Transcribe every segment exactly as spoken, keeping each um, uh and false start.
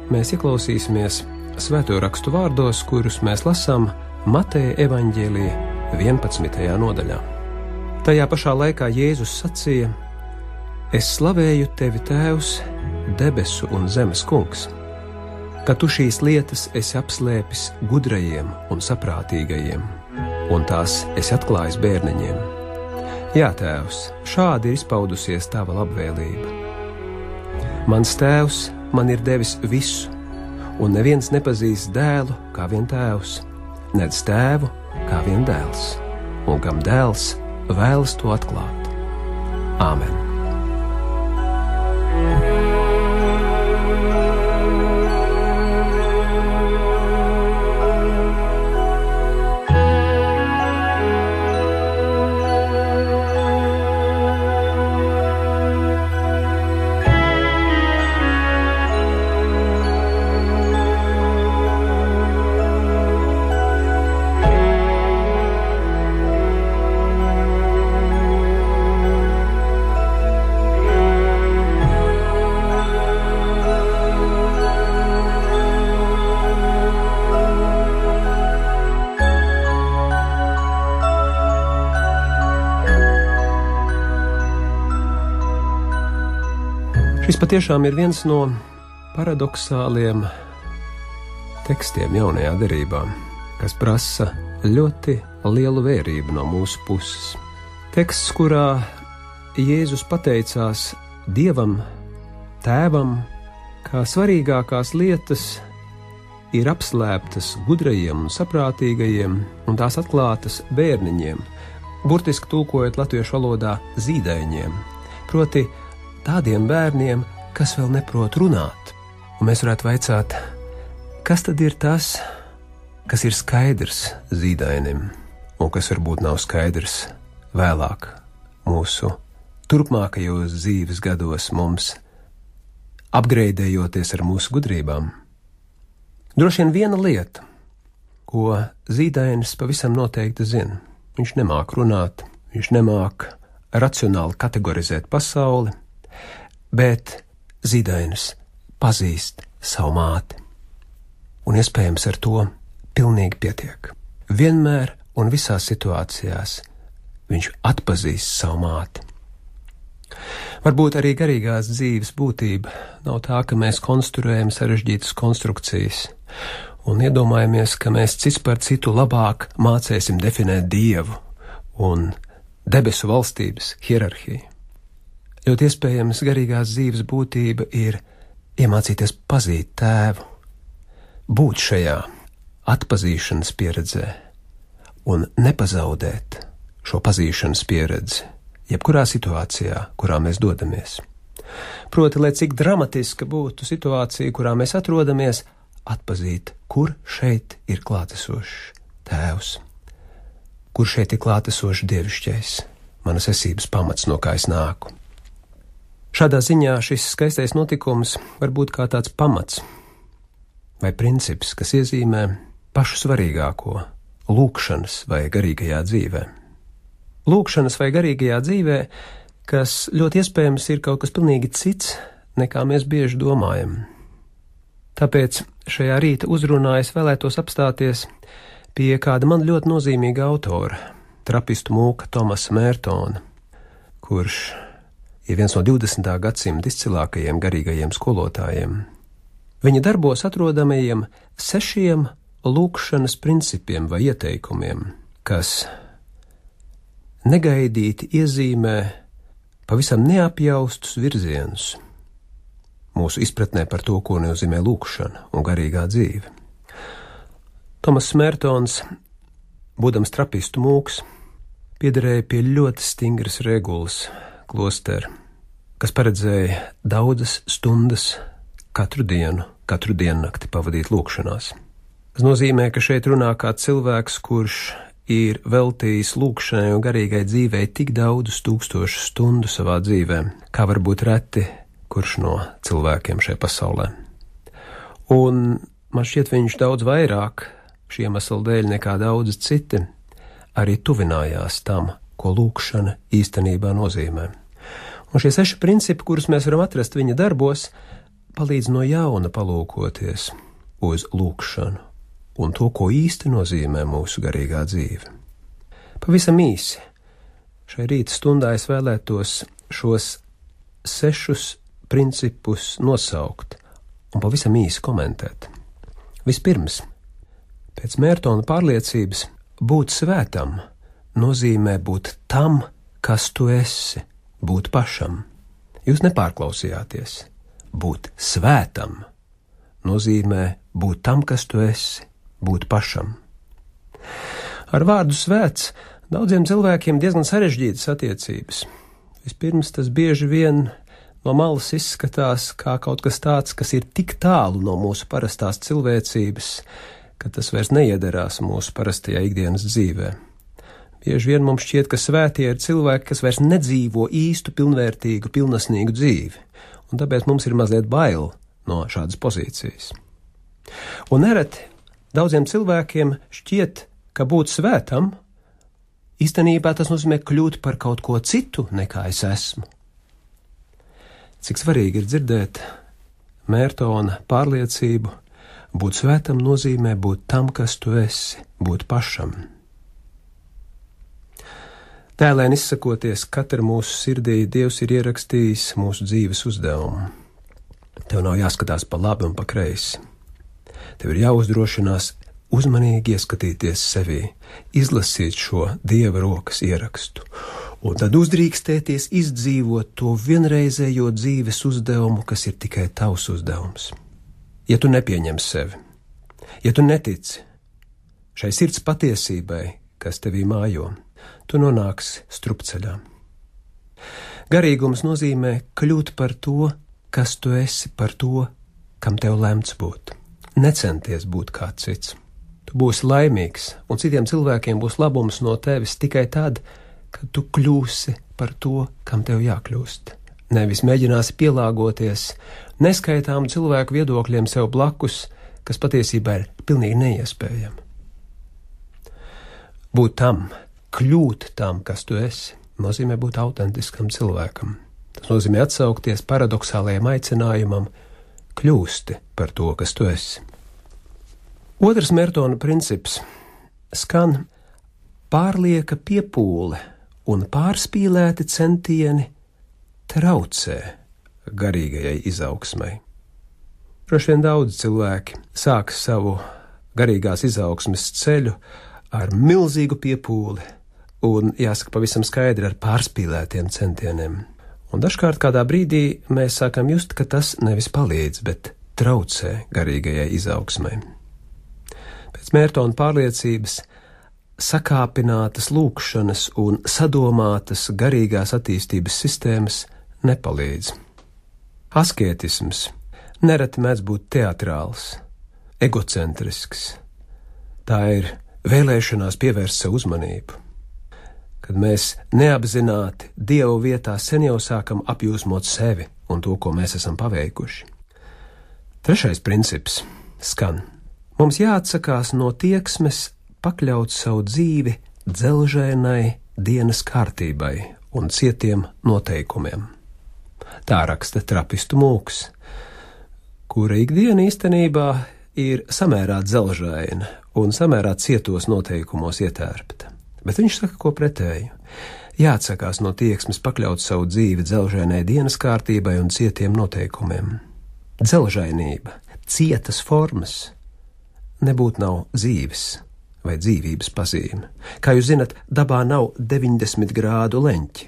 mēs ieklausīsimies Svēto rakstu vārdos, kurus mēs lasām Mateja evaņģēlija vienpadsmitajā nodaļā. Tajā pašā laikā Jēzus sacīja: Es slavēju tevi, Tēvs, debesu un zemes kungs, ka tu šīs lietas esi apslēpis gudrajiem un saprātīgajiem, un tās esi atklājis bērniņiem. Jā, Tēvs, šādi ir izpaudusies tava labvēlība. Mans Tēvs man ir devis visu, un neviens nepazīst dēlu kā vien Tēvs, nedz tēvu kā vien dēls, un kam dēls vēlas to atklāt. Āmen. Šis patiešām ir viens no paradoxāliem tekstiem jaunajā derībā, kas prasa ļoti lielu vērību no mūsu puses. Teksts, kurā Jēzus pateicās Dievam, Tēvam, kā svarīgākās lietas ir apslēptas gudrajiem un saprātīgajiem, un tās atklātas bērniņiem, burtiski tulkojot latviešu valodā zīdaiņiem, proti tādiem bērniem, kas vēl neprot runāt. Un mēs varētu vaicāt, kas tad ir tas, kas ir skaidrs zīdainim, un kas varbūt nav skaidrs vēlāk mūsu turpmākajos dzīves gados mums, apgreidējoties ar mūsu gudrībām. Droši vien viena lieta, ko zīdainis pavisam noteikti zina. Viņš nemāk runāt, viņš nemāk racionāli kategorizēt pasauli, bet zīdainis pazīst savu māti, un iespējams ar to pilnīgi pietiek. Vienmēr un visās situācijās viņš atpazīst savu māti. Varbūt arī garīgās dzīves būtība nav tā, ka mēs konstruējam sarežģītas konstrukcijas un iedomājamies, ka mēs cits par citu labāk mācēsim definēt Dievu un debesu valstības hierarhiju. Ļoti iespējams garīgās dzīves būtība ir iemācīties pazīt Tēvu, būt šajā atpazīšanas pieredzē un nepazaudēt šo pazīšanas pieredzi jebkurā situācijā, kurā mēs dodamies. Proti, lai cik dramatiska būtu situācija, kurā mēs atrodamies, atpazīt, kur šeit ir klātesošs Tēvs, kur šeit ir klātesošs dievišķais, manas esības pamats, no kā es nāku. Šādā ziņā šis skaistais notikums var būt kā tāds pamats vai princips, kas iezīmē pašu svarīgāko lūkšanas vai garīgajā dzīvē. Lūkšanas vai garīgajā dzīvē, kas ļoti iespējams ir kaut kas pilnīgi cits, nekā mēs bieži domājam. Tāpēc šajā rīta uzrunā es vēlētos apstāties pie kāda man ļoti nozīmīga autora, trapistu mūka Tomasa Mērtona, kurš ir viens no divdesmitā gadsimta izcilākajiem garīgajiem skolotājiem. Viņa darbos atrodamajiem sešiem lūkšanas principiem vai ieteikumiem, kas negaidīti iezīmē pavisam neapjaustus virzienus mūsu izpratnē par to, ko nozīmē lūkšana un garīgā dzīve. Tomas Mērtons, būdams trapistu mūks, piederēja pie ļoti stingras regulas klosteri, kas paredzēja daudzas stundas katru dienu, katru diennakti pavadīt lūkšanās. Tas nozīmē, ka šeit runā kā cilvēks, kurš ir veltījis lūkšanai un garīgai dzīvei tik daudzus tūkstošu stundu savā dzīvē, kā varbūt reti kurš no cilvēkiem šajā pasaulē. Un man šķiet, viņš daudz vairāk šī iemesla dēļ nekā daudzi citi arī tuvinājās tam, ko lūkšana īstenībā nozīmē. Un šie seši principi, kurus mēs varam atrast viņa darbos, palīdz no jauna palūkoties uz lūkšanu un to, ko īsti nozīmē mūsu garīgā dzīve. Pavisam īsi, šai rīta stundā es vēlētos šos sešus principus nosaukt un pavisam īsi komentēt. Vispirms, pēc Mērtona pārliecības, būt svētam nozīmē būt tam, kas tu esi, būt pašam. Jūs nepārklausījāties. Būt svētam nozīmē būt tam, kas tu esi, būt pašam. Ar vārdu svēts daudziem cilvēkiem diezgan sarežģītas attiecības. Vispirms tas bieži vien no malas izskatās kā kaut kas tāds, kas ir tik tālu no mūsu parastās cilvēcības, ka tas vairs neiederās mūsu parastajā ikdienas dzīvē. Bieži vien mums šķiet, ka svētie ir cilvēki, kas vairs nedzīvo īstu, pilnvērtīgu, pilnesnīgu dzīvi, un tāpēc mums ir mazliet bail no šādas pozīcijas. Un nereti daudziem cilvēkiem šķiet, ka būt svētam īstenībā tas nozīmē kļūt par kaut ko citu, nekā es esmu. Cik svarīgi ir dzirdēt Mērtona pārliecību, būt svētam nozīmē būt tam, kas tu esi, būt pašam. Tēlēn izsakoties, katra mūsu sirdī Dievs ir ierakstījis mūsu dzīves uzdevumu. Tev nav jāskatās pa labi un pa kreisi. Tev ir jāuzdrošinās uzmanīgi ieskatīties sevī, izlasīt šo Dieva rokas ierakstu, un tad uzdrīkstēties izdzīvot to vienreizējo dzīves uzdevumu, kas ir tikai tavs uzdevums. Ja tu nepieņem sevi, ja tu netici šai sirds patiesībai, kas tevī mājo, tu nonāksi strupceļā. Garīgums nozīmē kļūt par to, kas tu esi, par to, kam tev lemts būt. Necenties būt kā cits. Tu būsi laimīgs, un citiem cilvēkiem būs labums no tevis tikai tad, kad tu kļūsi par to, kam tev jākļūst. Nevis mēģināsi pielāgoties neskaitām cilvēku viedokļiem sev blakus, kas patiesībā ir pilnīgi neiespējami. Būt tam, kļūt tam, kas tu esi, nozīmē būt autentiskam cilvēkam. Tas nozīmē atsaukties paradoxālajam aicinājumam, kļūsti par to, kas tu esi. Otrs Mērtona princips skan: pārlieka piepūle un pārspīlēti centieni traucē garīgajai izaugsmai. Droši vien daudz cilvēki sāk savu garīgās izaugsmes ceļu ar milzīgu piepūli un, jāsaka pavisam skaidri, ar pārspīlētiem centieniem. Un dažkārt kādā brīdī mēs sākam just, ka tas nevis palīdz, bet traucē garīgajai izaugsmai. Pēc Mērtona pārliecības sakāpinātas lūkšanas un sadomātas garīgās attīstības sistēmas nepalīdz. Askētisms nereti mēdz būt teatrāls, egocentrisks. Tā ir vēlēšanās pievērst sev uzmanību. Kad mēs neapzināti Dieva vietā sen jau sākam apjūsmot sevi un to, ko mēs esam paveikuši. Trešais princips skan: mums jāatsakās no tieksmes pakļaut savu dzīvi dzelžainai dienas kārtībai un cietiem noteikumiem. Tā raksta trapistu mūks, kura ikdiena īstenībā ir samērā dzelžaina un samērā cietos noteikumos ietērpta. Bet viņš saka ko pretēju. Jāatsakās no tieksmes pakļaut savu dzīvi dzelžainai dienas kārtībai un cietiem noteikumiem. Dzelžainība, cietas formas, nebūt nav dzīves vai dzīvības pazīme. Kā jūs zinat, dabā nav deviņdesmit grādu leņķi.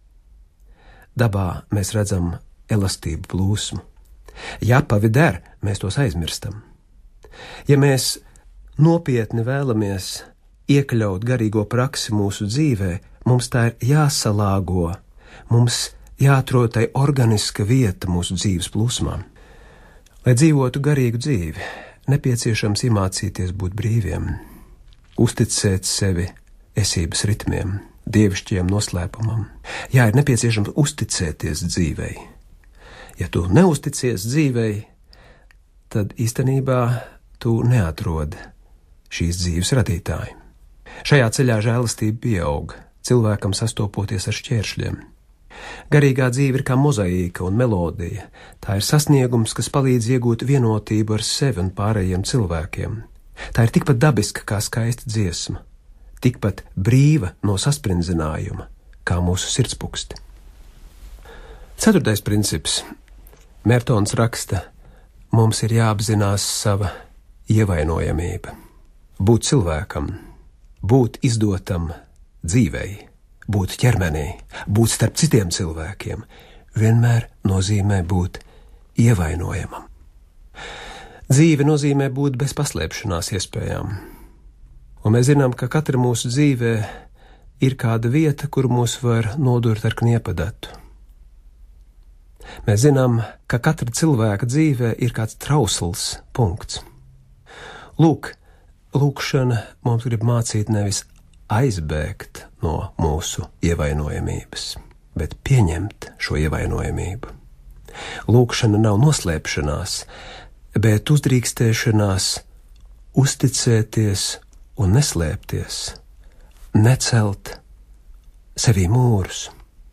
Dabā mēs redzam elastību plūsmu. Ja apavi der, mēs tos aizmirstam. Ja mēs nopietni vēlamies iekļaut garīgo praksi mūsu dzīvē, mums tā ir jāsalāgo, mums jāatrod tai organiska vieta mūsu dzīves plūsmā. Lai dzīvotu garīgu dzīvi, nepieciešams iemācīties būt brīviem, uzticēt sevi esības ritmiem, dievišķajam noslēpumam. Jā, ir nepieciešams uzticēties dzīvei. Ja tu neusticies dzīvei, tad īstenībā tu neatrod šīs dzīves radītāju. Šajā ceļā žēlastība pieaug, cilvēkam sastopoties ar šķēršļiem. Garīgā dzīve ir kā mozaīka un melodija. Tā ir sasniegums, kas palīdz iegūt vienotību ar sevi un pārējiem cilvēkiem. Tā ir tikpat dabiska kā skaista dziesma, tikpat brīva no sasprindzinājuma kā mūsu sirdspuksti. Ceturtais princips. Mērtons raksta, mums ir jāapzinās sava ievainojamība. Būt cilvēkam, būt izdotam dzīvei, būt ķermenī, būt starp citiem cilvēkiem, vienmēr nozīmē būt ievainojamam. Dzīve nozīmē būt bez paslēpšanās iespējām. Un mēs zinām, ka katra mūsu dzīvē ir kāda vieta, kur mūs var nodurt ar kniepadatu. Mēs zinām, ka katra cilvēka dzīvē ir kāds trausls punkts. Lūk, lūkšana mums grib mācīt nevis aizbēgt no mūsu ievainojamības, bet pieņemt šo ievainojamību. Lūkšana nav noslēpšanās, bet uzdrīkstēšanās uzticēties un neslēpties, necelt sevī mūrus.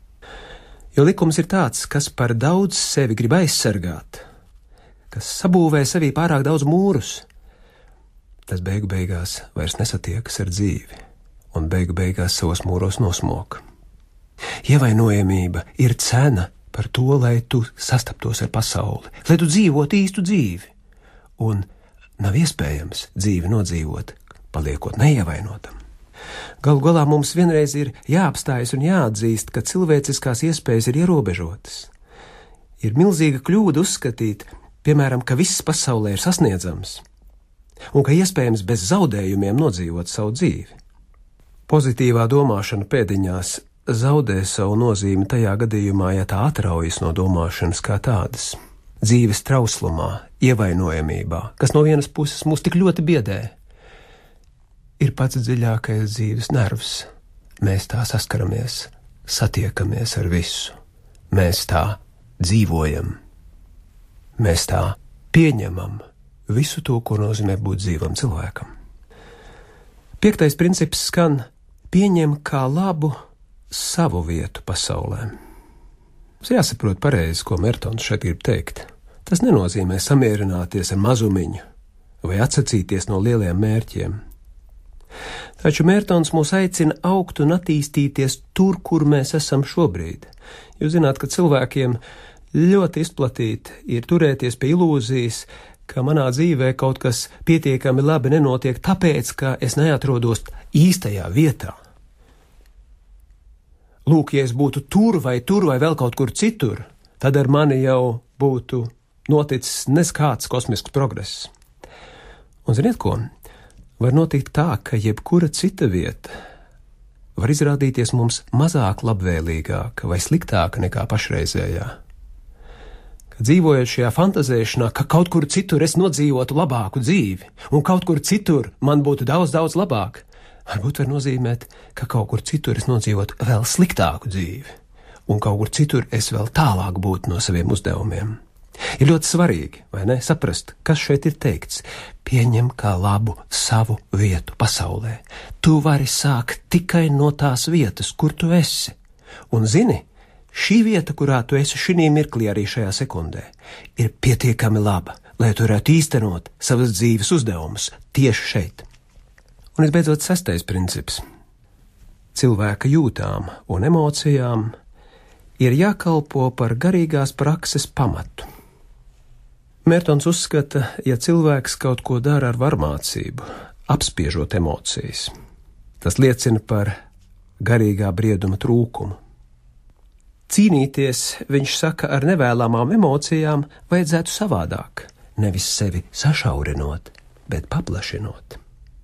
Jo likums ir tāds, kas par daudz sevi grib aizsargāt, kas sabūvē sevī pārāk daudz mūrus, tas beigu beigās vairs nesatiekas ar dzīvi un beigu beigās savos mūros nosmok. Ievainojamība ir cena par to, lai tu sastaptos ar pasauli, lai tu dzīvotu īstu dzīvi, un nav iespējams dzīvi nodzīvot, paliekot neievainotam. Galu galā mums vienreiz ir jāapstājas un jāatzīst, ka cilvēciskās iespējas ir ierobežotas. Ir milzīga kļūda uzskatīt, piemēram, ka viss pasaulē ir sasniedzams, un ka iespējams bez zaudējumiem nodzīvot savu dzīvi. Pozitīvā domāšana pēdiņās zaudē savu nozīmi tajā gadījumā, ja tā atraujas no domāšanas kā tādas. Dzīves trauslumā, ievainojamībā, kas no vienas puses mūs tik ļoti biedē, ir pats dziļākais dzīves nervs. Mēs tā saskaramies, satiekamies ar visu. Mēs tā dzīvojam. Mēs tā pieņemam visu to, ko nozīmē būt dzīvam cilvēkam. Piektais princips skan: pieņem kā labu savu vietu pasaulē. Tas jāsaprot pareizi, ko Mērtons šeit grib teikt. Tas nenozīmē samierināties ar mazumiņu vai atsacīties no lieliem mērķiem. Taču Mērtons mūs aicina augt un attīstīties tur, kur mēs esam šobrīd. Jūs zināt, ka cilvēkiem ļoti izplatīti ir turēties pie ilūzijas, ka manā dzīvē kaut kas pietiekami labi nenotiek tāpēc, ka es neatrodos īstajā vietā. Lūk, ja es būtu tur vai tur vai vēl kaut kur citur, tad ar mani jau būtu noticis neskāds kosmisks progress. Un ziniet ko? Var notikt tā, ka jebkura cita vieta var izrādīties mums mazāk labvēlīgāka vai sliktāka nekā pašreizējā. Kad dzīvojot šajā fantazēšanā, ka kaut kur citur es nodzīvotu labāku dzīvi, un kaut kur citur man būtu daudz, daudz labāk, varbūt var nozīmēt, ka kaut kur citur es nodzīvotu vēl sliktāku dzīvi, un kaut kur citur es vēl tālāk būtu no saviem uzdevumiem. Ir ļoti svarīgi, vai ne, saprast, kas šeit ir teikts. Pieņem kā labu savu vietu pasaulē. Tu vari sākt tikai no tās vietas, kur tu esi. Un zini, šī vieta, kurā tu esi šī mirklī arī šajā sekundē, ir pietiekami laba, lai tu varētu īstenot savas dzīves uzdevumus tieši šeit. Un visbeidzot, sestais princips. Cilvēka jūtām un emocijām ir jākalpo par garīgās prakses pamatu. Mērtons uzskata, ja cilvēks kaut ko dara ar varmācību, apspiežot emocijas, tas liecina par garīgā brieduma trūkumu. Cīnīties, viņš saka, ar nevēlamām emocijām vajadzētu savādāk, nevis sevi sašaurinot, bet paplašinot.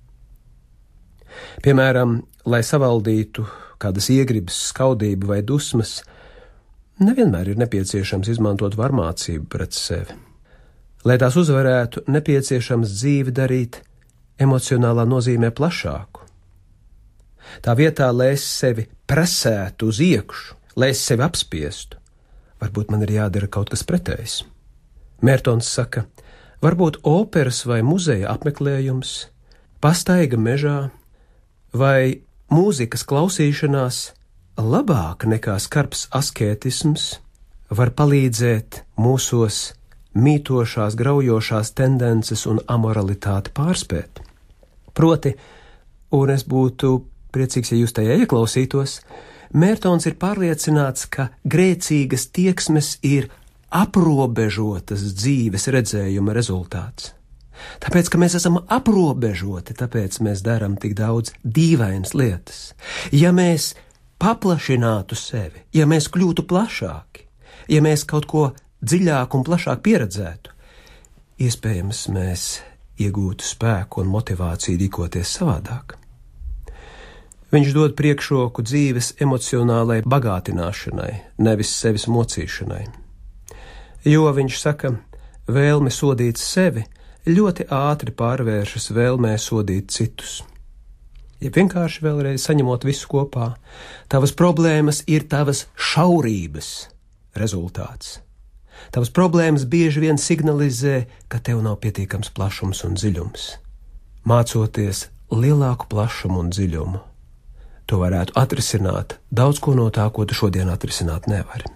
Piemēram, lai savaldītu kādas iegribas, skaudību vai dusmas, nevienmēr ir nepieciešams izmantot varmācību pret sevi. Lai tās uzvarētu, nepieciešams dzīvi darīt emocionālā nozīmē plašāku. Tā vietā, lai es sevi presētu uz iekšu, lai es sevi apspiestu, varbūt man ir jādara kaut kas pretējs. Mērtons saka, varbūt operas vai muzeja apmeklējums, pastaiga mežā vai mūzikas klausīšanās labāk nekā skarbs askētisms var palīdzēt mūsos mītošās, graujošās tendences un amoralitāti pārspēt. Proti, un es būtu priecīgs, ja jūs tajā ieklausītos, Mērtons ir pārliecināts, ka grēcīgas tieksmes ir aprobežotas dzīves redzējuma rezultāts. Tāpēc, ka mēs esam aprobežoti, tāpēc mēs darām tik daudz dīvainas lietas. Ja mēs paplašinātu sevi, ja mēs kļūtu plašāki, ja mēs kaut ko dziļāk un plašāk pieredzētu, iespējams mēs iegūtu spēku un motivāciju rīkoties savādāk. Viņš dod priekšroku dzīves emocionālai bagātināšanai, nevis sevis mocīšanai. Jo, viņš saka, vēlme sodīt sevi ļoti ātri pārvēršas vēlmē sodīt citus. Ja vienkārši vēlreiz saņemot visu kopā, tavas problēmas ir tavas šaurības rezultāts. Tavas problēmas bieži vien signalizē, ka tev nav pietiekams plašums un dziļums. Mācoties lielāku plašumu un dziļumu, to varētu atrisināt daudz ko no tā, ko tu šodien atrisināt nevari.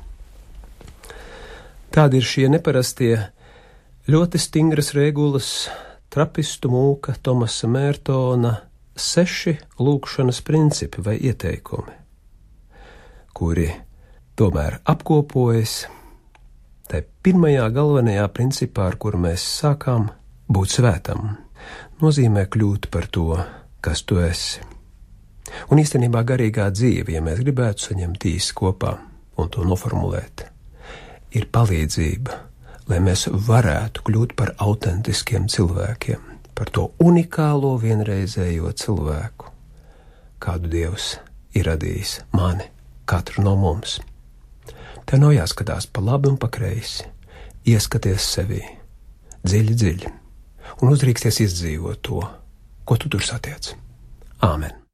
Tādi ir šie neparastie, ļoti stingras regulas trapistu mūka Tomasa Mērtona seši lūgšanas principi vai ieteikumi, kuri tomēr apkopojas tai pirmajā galvenajā principā, ar kuru mēs sākām būt svētam, nozīmē kļūt par to, kas tu esi. Un īstenībā garīgā dzīve, ja mēs gribētu saņemt īsi kopā un to noformulēt, ir palīdzība, lai mēs varētu kļūt par autentiskiem cilvēkiem, par to unikālo vienreizējo cilvēku, kādu Dievs ir radījis mani, katru no mums. Te nav jāskatās pa labi un pa kreisi, ieskaties sevī, dziļi, dziļi, un uzdrīksties izdzīvot to, ko tu tur satiec. Āmen.